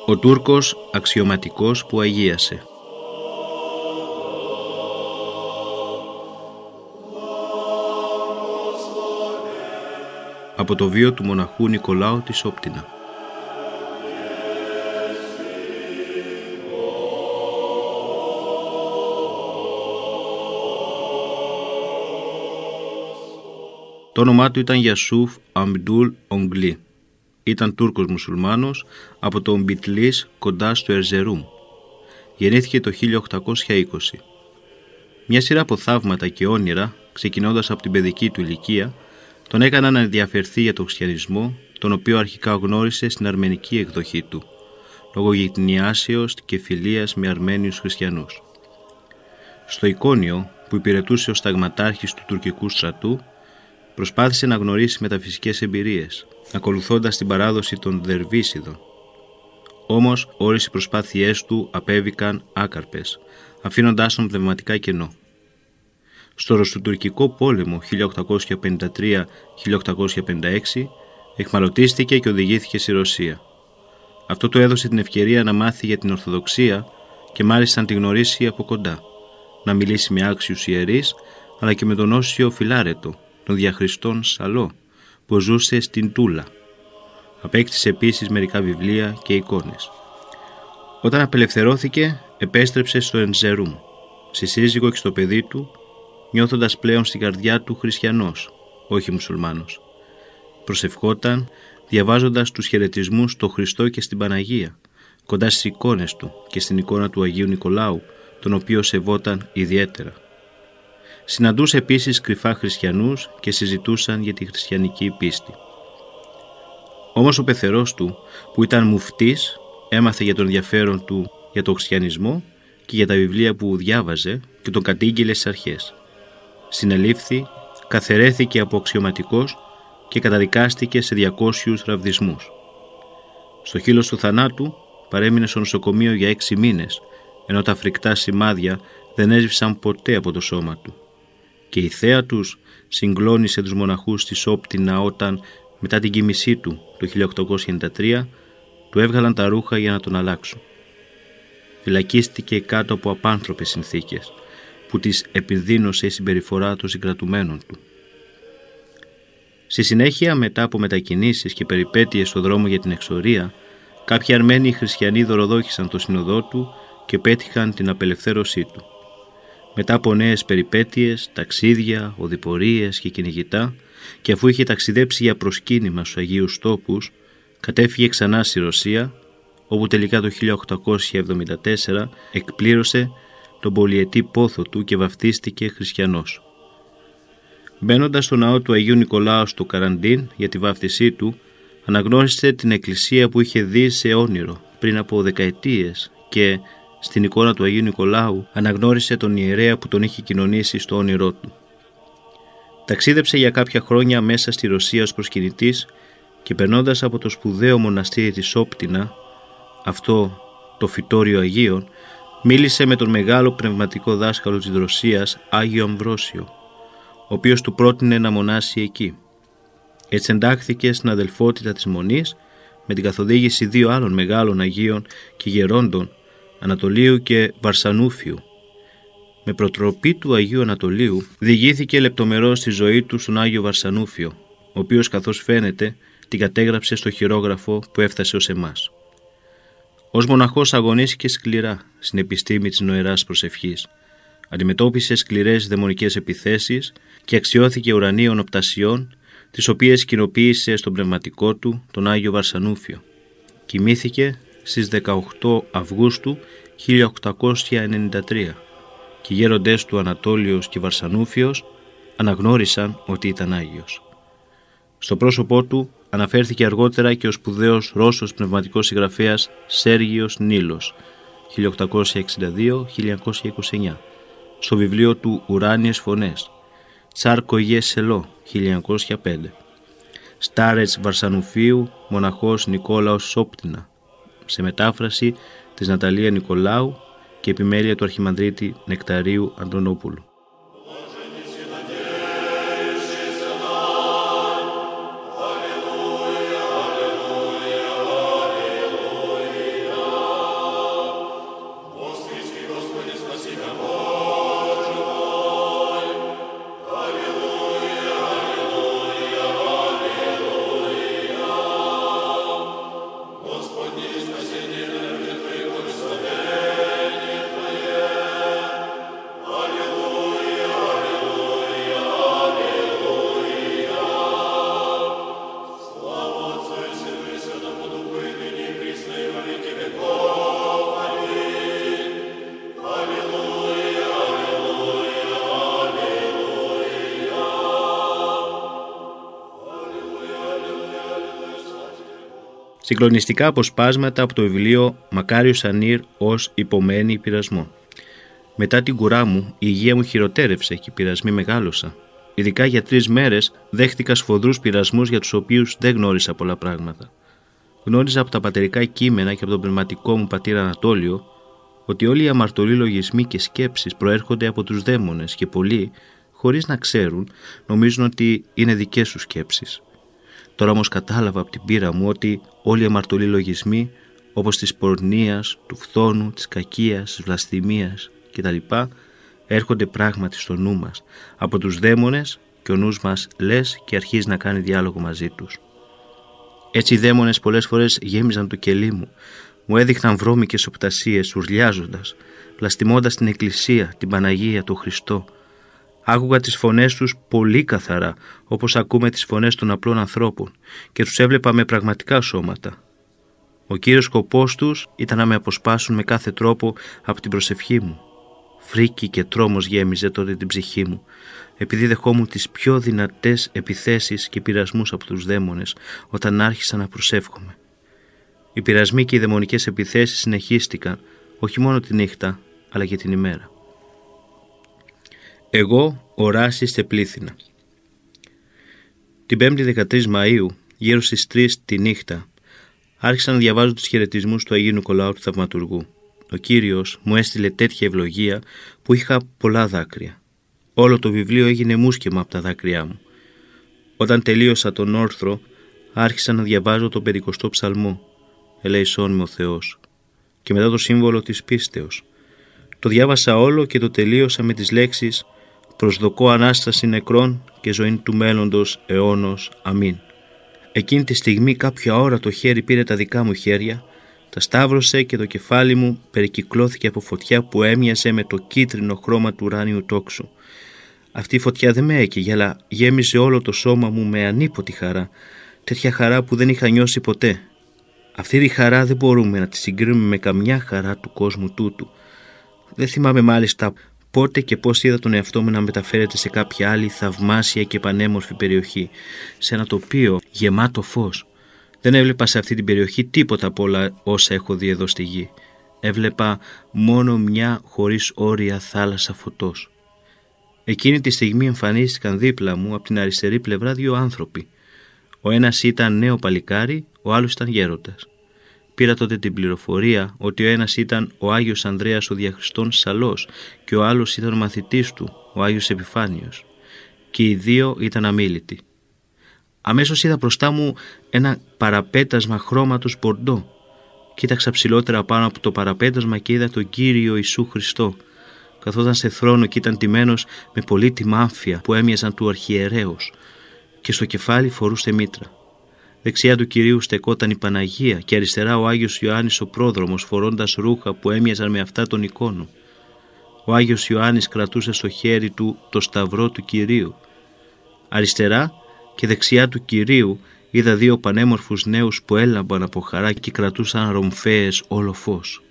Ο Τούρκος αξιωματικός που αγίασε. Από το βίο του μοναχού Νικολάου της Όπτινα. Το όνομά του ήταν Γιασούφ Αμπντούλ Ογκλή. Ήταν Τούρκος μουσουλμάνος από το Μπιτλής κοντά στο Ερζερούμ. Γεννήθηκε το 1820. Μια σειρά από θαύματα και όνειρα, ξεκινώντας από την παιδική του ηλικία, τον έκαναν να ενδιαφερθεί για τον χριστιανισμό, τον οποίο αρχικά γνώρισε στην αρμενική εκδοχή του, λόγω γειτονιάσεως και φιλίας με Αρμένιους χριστιανούς. Στο Ικόνιο, που υπηρετούσε ως ταγματάρχης του τουρκικού στρατού, προσπάθησε να γνωρίσει μεταφυσικές εμπειρίες, ακολουθώντας την παράδοση των Δερβίσιδων. Όμως όλες οι προσπάθειές του απέβηκαν άκαρπες, αφήνοντάς τον πνευματικά κενό. Στο Ρωσοτουρκικό πόλεμο 1853-1856 εχμαλωτίστηκε και οδηγήθηκε στη Ρωσία. Αυτό του έδωσε την ευκαιρία να μάθει για την Ορθοδοξία και μάλιστα να τη γνωρίσει από κοντά, να μιλήσει με άξιους ιερείς, αλλά και με τον Όσιο Φιλάρετο, τον διαχριστόν Σαλό, που ζούσε στην Τούλα. Απέκτησε επίσης μερικά βιβλία και εικόνες. Όταν απελευθερώθηκε, επέστρεψε στο Ερζερούμ, στη σύζυγο και στο παιδί του, νιώθοντας πλέον στην καρδιά του χριστιανός, όχι μουσουλμάνος. Προσευχόταν, διαβάζοντας τους χαιρετισμούς στο Χριστό και στην Παναγία, κοντά στις εικόνες του και στην εικόνα του Αγίου Νικολάου, τον οποίο σεβόταν ιδιαίτερα. Συναντούσε επίσης κρυφά χριστιανούς και συζητούσαν για τη χριστιανική πίστη. Όμως ο πεθερός του, που ήταν μουφτής, έμαθε για τον ενδιαφέρον του για τον χριστιανισμό και για τα βιβλία που διάβαζε και τον κατήγγειλε στις αρχές. Συνελήφθη, καθαιρέθηκε από αξιωματικός και καταδικάστηκε σε 200 ραβδισμούς. Στο χείλος του θανάτου παρέμεινε στο νοσοκομείο για 6 μήνες, ενώ τα φρικτά σημάδια δεν έσβησαν ποτέ από το σώμα του. Και η θέα τους συγκλώνησε τους μοναχούς της Όπτινα όταν, μετά την κοιμησή του το 1893, του έβγαλαν τα ρούχα για να τον αλλάξουν. Φυλακίστηκε κάτω από απάνθρωπες συνθήκες, που τις επιδίνωσε η συμπεριφορά των συγκρατουμένων του. Στη συνέχεια, μετά από μετακινήσεις και περιπέτειες στο δρόμο για την εξορία, κάποιοι Αρμένοι χριστιανοί δωροδόχησαν το σύνοδό του και πέτυχαν την απελευθέρωσή του. Μετά από νέες περιπέτειες, ταξίδια, οδηπορίες και κυνηγητά, και αφού είχε ταξιδέψει για προσκύνημα στους Αγίους Τόπους, κατέφυγε ξανά στη Ρωσία, όπου τελικά το 1874 εκπλήρωσε τον πολυετή πόθο του και βαφτίστηκε χριστιανός. Μπαίνοντας στο ναό του Αγίου Νικολάου στο Καραντίν για τη βάφτισή του, αναγνώρισε την εκκλησία που είχε δει σε όνειρο πριν από δεκαετίες και στην εικόνα του Αγίου Νικολάου αναγνώρισε τον ιερέα που τον είχε κοινωνήσει στο όνειρό του. Ταξίδεψε για κάποια χρόνια μέσα στη Ρωσία ως προσκυνητής και περνώντας από το σπουδαίο μοναστήρι της Όπτινα, αυτό το φυτόριο Αγίων, μίλησε με τον μεγάλο πνευματικό δάσκαλο της Ρωσίας, Άγιο Αμβρόσιο, ο οποίος του πρότεινε να μονάσει εκεί. Έτσι εντάχθηκε στην αδελφότητα της Μονής με την καθοδήγηση 2 άλλων μεγάλων Αγίων και γερόντων, Ανατολίου και Βαρσανούφιου. Με προτροπή του Αγίου Ανατολίου διηγήθηκε λεπτομερώς τη ζωή του στον Άγιο Βαρσανούφιο, ο οποίος, καθώς φαίνεται, την κατέγραψε στο χειρόγραφο που έφτασε ως εμάς. Ως μοναχός αγωνίστηκε σκληρά στην επιστήμη της νοεράς προσευχής. Αντιμετώπισε σκληρές δαιμονικές επιθέσεις και αξιώθηκε ουρανίων οπτασιών, τις οποίες κοινοποίησε στον πνευματικό του, τον Άγιο Βαρσανούφιο. Κοιμήθηκε στις 18 Αυγούστου 1893 και οι γέροντές του Ανατόλιος και Βαρσανούφιος αναγνώρισαν ότι ήταν Άγιος. Στο πρόσωπό του αναφέρθηκε αργότερα και ο σπουδαίος Ρώσος πνευματικός συγγραφέας Σέργιος Νίλος 1862-1929 στο βιβλίο του «Ουράνιες φωνές», Τσάρκογε Σελό 1905, Στάρετς Βαρσανουφίου, μοναχός Νικόλαος Σόπτινα, σε μετάφραση της Ναταλία Νικολάου και επιμέλεια του Αρχιμανδρίτη Νεκταρίου Αντωνόπουλου. Συγκλονιστικά αποσπάσματα από το βιβλίο Μακάριος Ανήρ ως υπομένη πειρασμό. Μετά την κουρά μου, η υγεία μου χειροτέρευσε και οι πειρασμοί μεγάλωσαν. Ειδικά για 3 μέρες δέχτηκα σφοδρούς πειρασμούς για τους οποίους δεν γνώρισα πολλά πράγματα. Γνώριζα από τα πατερικά κείμενα και από τον πνευματικό μου πατήρα Ανατόλιο ότι όλοι οι αμαρτωλοί λογισμοί και σκέψεις προέρχονται από τους δαίμονες και πολλοί, χωρίς να ξέρουν, νομίζουν ότι είναι δικές τους σκέψεις. Τώρα όμως κατάλαβα από την πείρα μου ότι όλοι οι αμαρτωλοί λογισμοί, όπως της πορνείας, του φθόνου, της κακίας, της βλασφημίας κτλ., έρχονται πράγματι στο νου μας από τους δαίμονες και ο νους μας λες και αρχίζει να κάνει διάλογο μαζί τους. Έτσι οι δαίμονες πολλές φορές γέμιζαν το κελί μου, μου έδειχναν βρώμικες οπτασίες, ουρλιάζοντας, πλαστιμώντας την Εκκλησία, την Παναγία, τον Χριστό. Άκουγα τις φωνές τους πολύ καθαρά, όπως ακούμε τις φωνές των απλών ανθρώπων, και τους έβλεπα με πραγματικά σώματα. Ο κύριος σκοπός τους ήταν να με αποσπάσουν με κάθε τρόπο από την προσευχή μου. Φρίκη και τρόμος γέμιζε τότε την ψυχή μου, επειδή δεχόμουν τις πιο δυνατές επιθέσεις και πειρασμούς από τους δαίμονες όταν άρχισα να προσεύχομαι. Οι πειρασμοί και οι δαιμονικές επιθέσεις συνεχίστηκαν, όχι μόνο τη νύχτα, αλλά και την ημέρα. Εγώ οράσει στεπλήθηνα. Την 5η 13 Μαΐου, γύρω στις 3 τη νύχτα, άρχισα να διαβάζω τους χαιρετισμούς του Αγίου Νικολάου του Θαυματουργού. Ο Κύριος μου έστειλε τέτοια ευλογία που είχα πολλά δάκρυα. Όλο το βιβλίο έγινε μουσκεμα από τα δάκρυά μου. Όταν τελείωσα τον όρθρο, άρχισα να διαβάζω τον 50ο ψαλμό, «Ελέησόν με ο Θεός», και μετά το σύμβολο της πίστεως. Το διάβασα όλο και το τελείωσα με τις λέξεις «Προσδοκώ Ανάσταση νεκρών και ζωή του μέλλοντος αιώνος. Αμήν». Εκείνη τη στιγμή κάποια ώρα το χέρι πήρε τα δικά μου χέρια, τα σταύρωσε και το κεφάλι μου περικυκλώθηκε από φωτιά που έμοιαζε με το κίτρινο χρώμα του ουράνιου τόξου. Αυτή η φωτιά δεν με έκαιγε, αλλά γέμιζε όλο το σώμα μου με ανίποτη χαρά, τέτοια χαρά που δεν είχα νιώσει ποτέ. Αυτή τη χαρά δεν μπορούμε να τη συγκρίνουμε με καμιά χαρά του κόσμου τούτου. Δεν θυμάμαι μάλιστα πότε και πώς είδα τον εαυτό μου να μεταφέρεται σε κάποια άλλη θαυμάσια και πανέμορφη περιοχή, σε ένα τοπίο γεμάτο φως. Δεν έβλεπα σε αυτή την περιοχή τίποτα από όλα όσα έχω δει εδώ στη γη. Έβλεπα μόνο μια χωρίς όρια θάλασσα φωτός. Εκείνη τη στιγμή εμφανίστηκαν δίπλα μου από την αριστερή πλευρά 2 άνθρωποι. Ο ένας ήταν νέο παλικάρι, ο άλλος ήταν γέροντας. Πήρα τότε την πληροφορία ότι ο ένας ήταν ο Άγιος Ανδρέας ο Διαχριστών Σαλός και ο άλλος ήταν ο μαθητής του, ο Άγιος Επιφάνιος. Και οι 2 ήταν αμίλητοι. Αμέσως είδα μπροστά μου ένα παραπέτασμα χρώματος μπορντό. Κοίταξα ψηλότερα πάνω από το παραπέτασμα και είδα τον Κύριο Ιησού Χριστό. Καθόταν σε θρόνο και ήταν τιμένος με πολύτιμα άμφια που έμοιαζαν του αρχιερέως, και στο κεφάλι φορούσε μήτρα. Δεξιά του Κυρίου στεκόταν η Παναγία και αριστερά ο Άγιος Ιωάννης ο πρόδρομος, φορώντας ρούχα που έμοιαζαν με αυτά των εικόνων. Ο Άγιος Ιωάννης κρατούσε στο χέρι του το σταυρό του Κυρίου. Αριστερά και δεξιά του Κυρίου είδα 2 πανέμορφους νέους που έλαμπαν από χαρά και κρατούσαν ρομφαίες όλο φως.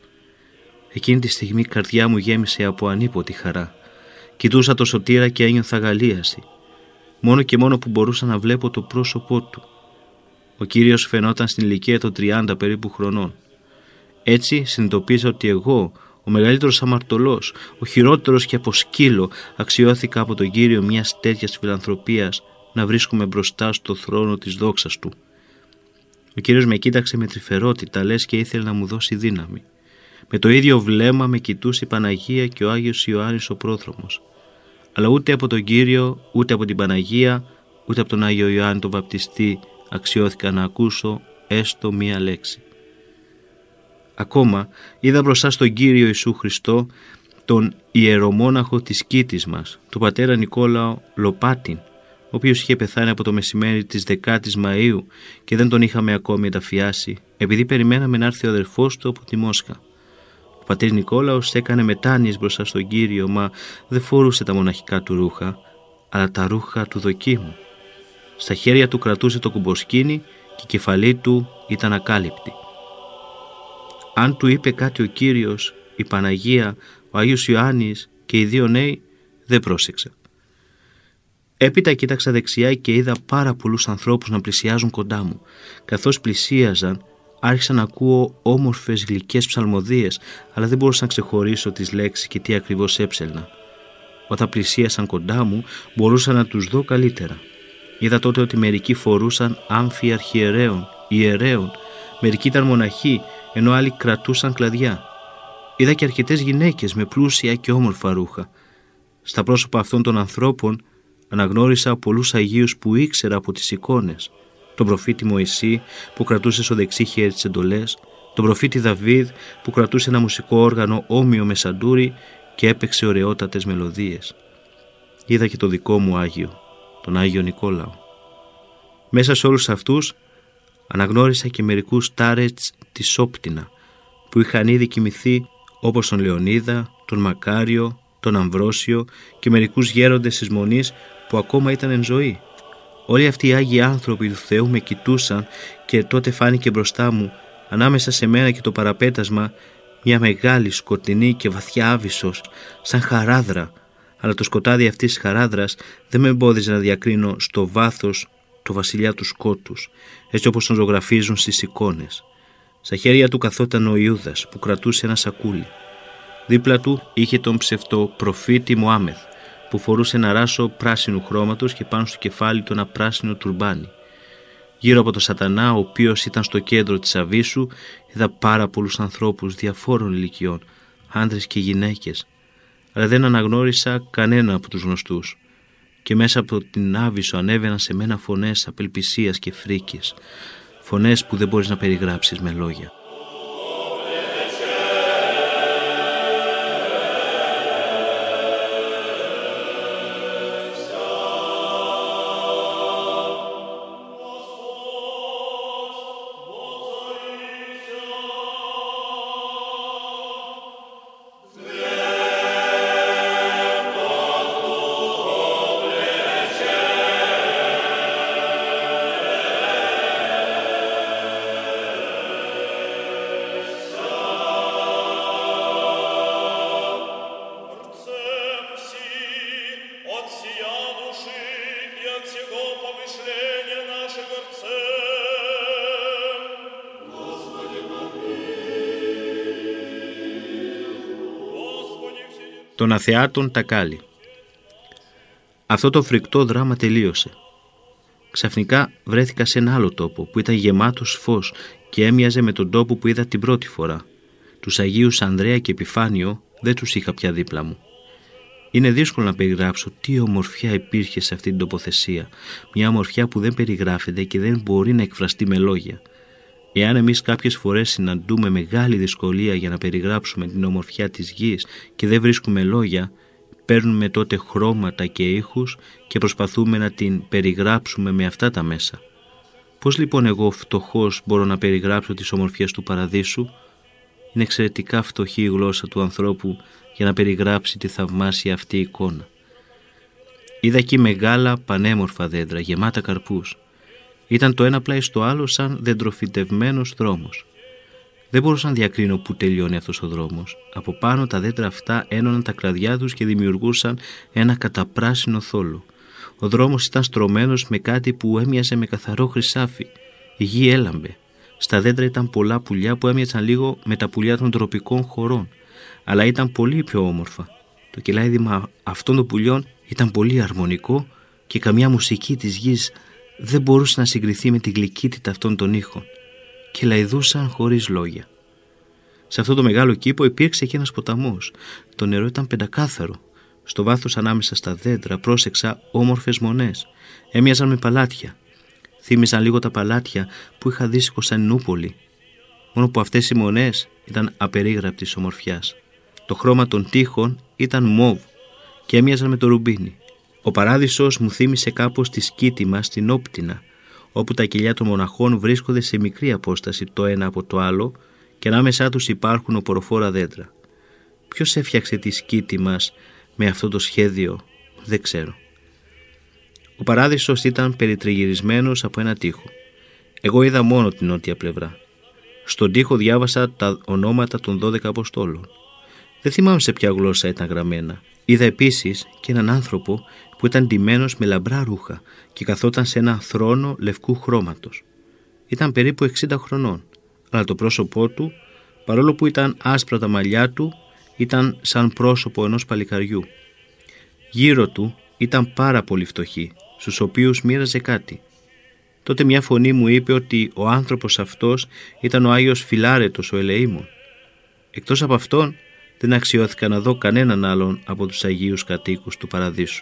Εκείνη τη στιγμή η καρδιά μου γέμισε από ανίποτη χαρά. Κοιτούσα το σωτήρα και ένιωθα αγαλίαση. Μόνο και μόνο που μπορούσα να βλέπω το πρόσωπό του. Ο Κύριος φαινόταν στην ηλικία των 30 περίπου χρονών. Έτσι συνειδητοποίησα ότι εγώ, ο μεγαλύτερος αμαρτωλός, ο χειρότερος και από σκύλο, αξιώθηκα από τον Κύριο μιας τέτοιας φιλανθρωπίας να βρίσκομαι μπροστά στο θρόνο της δόξας του. Ο Κύριος με κοίταξε με τρυφερότητα, λες και ήθελε να μου δώσει δύναμη. Με το ίδιο βλέμμα με κοιτούσε η Παναγία και ο Άγιος Ιωάννης ο πρόδρομος. Αλλά ούτε από τον Κύριο, ούτε από την Παναγία, ούτε από τον Άγιο Ιωάννη τον Βαπτιστή αξιώθηκα να ακούσω έστω μία λέξη. Ακόμα είδα μπροστά στον Κύριο Ιησού Χριστό τον ιερομόναχο της Κήτης μας, τον πατέρα Νικόλαο Λοπάτιν, ο οποίος είχε πεθάνει από το μεσημέρι της 10ης Μαΐου και δεν τον είχαμε ακόμη ενταφιάσει, επειδή περιμέναμε να έρθει ο αδερφός του από τη Μόσχα. Ο πατήρ Νικόλαος έκανε μετάνοιες μπροστά στον Κύριο, μα δεν φορούσε τα μοναχικά του ρούχα, αλλά τα ρούχα του δοκίμου. Στα χέρια του κρατούσε το κουμποσκίνι και η κεφαλή του ήταν ακάλυπτη. Αν του είπε κάτι ο Κύριος, η Παναγία, ο Άγιος Ιωάννης και οι 2 νέοι, δεν πρόσεξα. Έπειτα κοίταξα δεξιά και είδα πάρα πολλούς ανθρώπους να πλησιάζουν κοντά μου. Καθώς πλησίαζαν, άρχισα να ακούω όμορφες γλυκές ψαλμοδίες, αλλά δεν μπορούσα να ξεχωρίσω τις λέξεις και τι ακριβώς έψελνα. Όταν πλησίασαν κοντά μου, μπορούσα να τους δω καλύτερα. Είδα τότε ότι μερικοί φορούσαν άμφοι αρχιερέων, ιερέων, μερικοί ήταν μοναχοί, ενώ άλλοι κρατούσαν κλαδιά. Είδα και αρκετές γυναίκες με πλούσια και όμορφα ρούχα. Στα πρόσωπα αυτών των ανθρώπων αναγνώρισα πολλούς Αγίους που ήξερα από τις εικόνες. Τον προφήτη Μωυσή που κρατούσε στο δεξί χέρι τις εντολές, τον προφήτη Δαβίδ που κρατούσε ένα μουσικό όργανο όμοιο με σαντούρι και έπαιξε ωραιότατες μελωδίες. Είδα και το δικό μου Άγιο, τον Άγιο Νικόλαο. Μέσα σε όλους αυτούς αναγνώρισα και μερικούς τάρετς της Όπτινα που είχαν ήδη κοιμηθεί, όπως τον Λεωνίδα, τον Μακάριο, τον Αμβρόσιο και μερικούς γέροντες της Μονής που ακόμα ήταν εν ζωή. Όλοι αυτοί οι Άγιοι άνθρωποι του Θεού με κοιτούσαν και τότε φάνηκε μπροστά μου, ανάμεσα σε μένα και το παραπέτασμα, μια μεγάλη σκοτεινή και βαθιά άβυσσος, σαν χαράδρα, αλλά το σκοτάδι αυτής της χαράδρας δεν με εμπόδιζε να διακρίνω στο βάθος το βασιλιά του σκότους, έτσι όπως τον ζωγραφίζουν στις εικόνες. Στα χέρια του καθόταν ο Ιούδας που κρατούσε ένα σακούλι. Δίπλα του είχε τον ψευτοπροφήτη Μωάμεθ που φορούσε ένα ράσο πράσινου χρώματος και πάνω στο κεφάλι του ένα πράσινο τουρμπάνι. Γύρω από τον Σατανά, ο οποίος ήταν στο κέντρο της αβύσσου, είδα πάρα πολλούς ανθρώπους διαφόρων ηλικιών, άντρες και γυναίκες, αλλά δεν αναγνώρισα κανένα από τους γνωστούς. Και μέσα από την άβυσσο ανέβαιναν σε μένα φωνές απελπισίας και φρίκης, φωνές που δεν μπορείς να περιγράψεις με λόγια. Των αθεάτων Τακάλι. Αυτό το φρικτό δράμα τελείωσε. Ξαφνικά βρέθηκα σε ένα άλλο τόπο που ήταν γεμάτος φως και έμοιαζε με τον τόπο που είδα την πρώτη φορά. Τους Αγίους Ανδρέα και Επιφάνιο δεν τους είχα πια δίπλα μου. Είναι δύσκολο να περιγράψω τι ομορφιά υπήρχε σε αυτή την τοποθεσία. Μια ομορφιά που δεν περιγράφεται και δεν μπορεί να εκφραστεί με λόγια. Εάν εμείς κάποιες φορές συναντούμε μεγάλη δυσκολία για να περιγράψουμε την ομορφιά της γης και δεν βρίσκουμε λόγια, παίρνουμε τότε χρώματα και ήχους και προσπαθούμε να την περιγράψουμε με αυτά τα μέσα. Πώς λοιπόν εγώ φτωχός μπορώ να περιγράψω τις ομορφιές του παραδείσου? Είναι εξαιρετικά φτωχή η γλώσσα του ανθρώπου για να περιγράψει τη θαυμάσια αυτή εικόνα. Είδα εκεί μεγάλα πανέμορφα δέντρα γεμάτα καρπούς. Ήταν το ένα πλάι στο άλλο σαν δεντροφυτευμένος δρόμος. Δεν μπορούσα να διακρίνω πού τελειώνει αυτός ο δρόμος. Από πάνω τα δέντρα αυτά ένωναν τα κλαδιά τους και δημιουργούσαν ένα καταπράσινο θόλο. Ο δρόμος ήταν στρωμένος με κάτι που έμοιαζε με καθαρό χρυσάφι. Η γη έλαμπε. Στα δέντρα ήταν πολλά πουλιά που έμοιαζαν λίγο με τα πουλιά των τροπικών χωρών, αλλά ήταν πολύ πιο όμορφα. Το κελάιδημα αυτών των πουλιών ήταν πολύ αρμονικό και καμιά μουσική της γης δεν μπορούσε να συγκριθεί με τη γλυκύτητα αυτών των ήχων. Κελαηδούσαν χωρίς λόγια. Σε αυτό το μεγάλο κήπο υπήρξε και ένας ποταμός. Το νερό ήταν πεντακάθαρο. Στο βάθος ανάμεσα στα δέντρα πρόσεξα όμορφες μονές. Έμοιαζαν με παλάτια. Θύμιζαν λίγο τα παλάτια που είχα δει στη Κωνσταντινούπολη. Μόνο που αυτές οι μονές ήταν απερίγραπτης ομορφιάς. Το χρώμα των τοίχων ήταν μοβ και έμοιαζαν με το ρουμπίνι. Ο παράδεισος μου θύμισε κάπως τη Σκήτιμα στην Όπτινα, όπου τα κελιά των μοναχών βρίσκονται σε μικρή απόσταση το ένα από το άλλο και ανάμεσά τους υπάρχουν οποροφόρα δέντρα. Ποιος έφτιαξε τη Σκήτιμας με αυτό το σχέδιο, δεν ξέρω. Ο παράδεισος ήταν περιτριγυρισμένος από ένα τοίχο. Εγώ είδα μόνο την νότια πλευρά. Στον τοίχο διάβασα τα ονόματα των 12 Αποστόλων. Δεν θυμάμαι σε ποια γλώσσα ήταν γραμμένα. Είδα επίσης και έναν άνθρωπο που ήταν ντυμένος με λαμπρά ρούχα και καθόταν σε ένα θρόνο λευκού χρώματος. Ήταν περίπου 60 χρονών, αλλά το πρόσωπό του, παρόλο που ήταν άσπρα τα μαλλιά του, ήταν σαν πρόσωπο ενός παλικαριού. Γύρω του ήταν πάρα πολύ φτωχοί, στους οποίους μοίραζε κάτι. Τότε μια φωνή μου είπε ότι ο άνθρωπος αυτός ήταν ο Άγιος Φιλάρετος ο Ελεήμων. Εκτός από αυτόν δεν αξιώθηκα να δω κανέναν άλλον από τους Αγίους κατοίκους του Παραδείσου.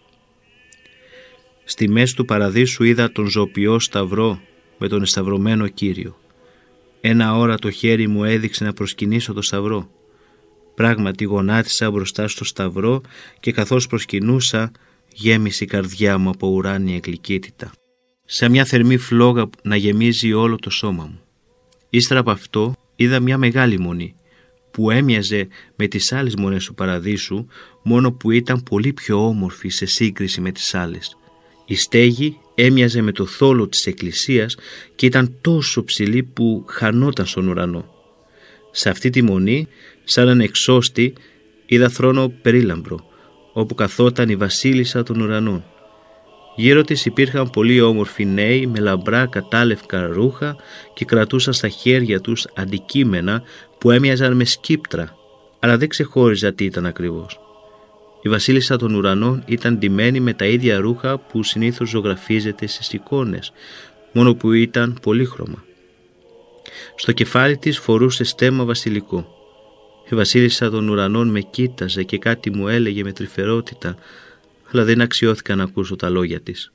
Στη μέση του Παραδείσου είδα τον ζωοποιό σταυρό με τον εσταυρωμένο Κύριο. Ένα ώρα το χέρι μου έδειξε να προσκυνήσω το σταυρό. Πράγματι γονάτισα μπροστά στο σταυρό και καθώς προσκυνούσα γέμισε η καρδιά μου από ουράνια γλυκύτητα. Σαν μια θερμή φλόγα να γεμίζει όλο το σώμα μου. Ύστερα από αυτό είδα μια μεγάλη μονή που έμοιαζε με τις άλλες μονές του Παραδείσου, μόνο που ήταν πολύ πιο όμορφη σε σύγκριση με τις άλλες. Η στέγη έμοιαζε με το θόλο της εκκλησίας και ήταν τόσο ψηλή που χανόταν στον ουρανό. Σε αυτή τη μονή, σαν έναν εξώστη, είδα θρόνο περίλαμπρο, όπου καθόταν η βασίλισσα των ουρανών. Γύρω της υπήρχαν πολύ όμορφοι νέοι με λαμπρά κατάλευκα ρούχα και κρατούσαν στα χέρια τους αντικείμενα που έμοιαζαν με σκύπτρα, αλλά δεν ξεχώριζα τι ήταν ακριβώς. Η βασίλισσα των ουρανών ήταν ντυμένη με τα ίδια ρούχα που συνήθως ζωγραφίζεται στις εικόνες, μόνο που ήταν πολύχρωμα. Στο κεφάλι της φορούσε στέμμα βασιλικό. Η βασίλισσα των ουρανών με κοίταζε και κάτι μου έλεγε με τρυφερότητα, αλλά δεν αξιώθηκα να ακούσω τα λόγια της.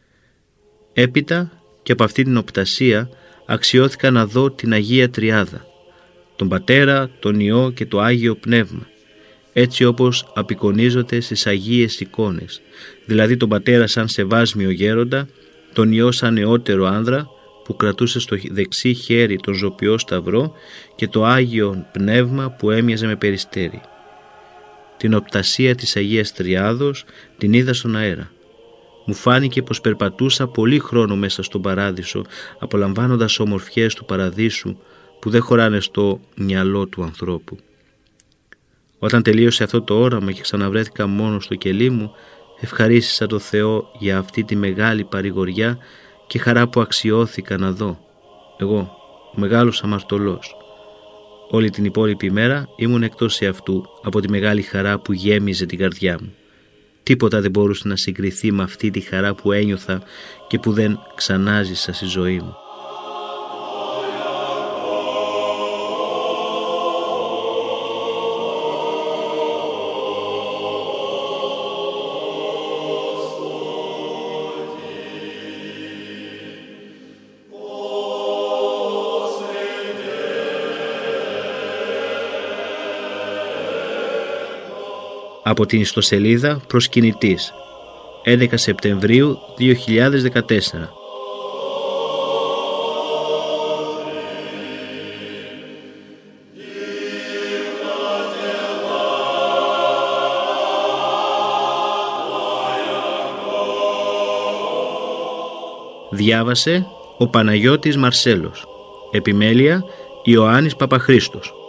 Έπειτα και από αυτή την οπτασία αξιώθηκα να δω την Αγία Τριάδα, τον Πατέρα, τον Υιό και το Άγιο Πνεύμα, έτσι όπως απεικονίζονται στις Αγίες εικόνες, δηλαδή τον Πατέρα σαν σεβάσμιο γέροντα, τον Υιό σαν νεότερο άνδρα που κρατούσε στο δεξί χέρι τον ζωοποιό σταυρό και το Άγιο Πνεύμα που έμοιαζε με περιστέρι. Την οπτασία της Αγίας Τριάδος την είδα στον αέρα. Μου φάνηκε πως περπατούσα πολύ χρόνο μέσα στον Παράδεισο, απολαμβάνοντας ομορφιές του Παραδείσου που δεν χωράνε στο μυαλό του ανθρώπου. Όταν τελείωσε αυτό το όραμα και ξαναβρέθηκα μόνο στο κελί μου, ευχαρίστησα το Θεό για αυτή τη μεγάλη παρηγοριά και χαρά που αξιώθηκα να δω. Εγώ, ο μεγάλος αμαρτωλός. Όλη την υπόλοιπη μέρα ήμουν εκτός εαυτού από τη μεγάλη χαρά που γέμιζε την καρδιά μου. Τίποτα δεν μπορούσε να συγκριθεί με αυτή τη χαρά που ένιωθα και που δεν ξανάζησα στη ζωή μου. Από την ιστοσελίδα Προσκυνητής, 11 Σεπτεμβρίου 2014. Διάβασε ο Παναγιώτης Μαρσέλος. Επιμέλεια Ιωάννης Παπαχρήστος.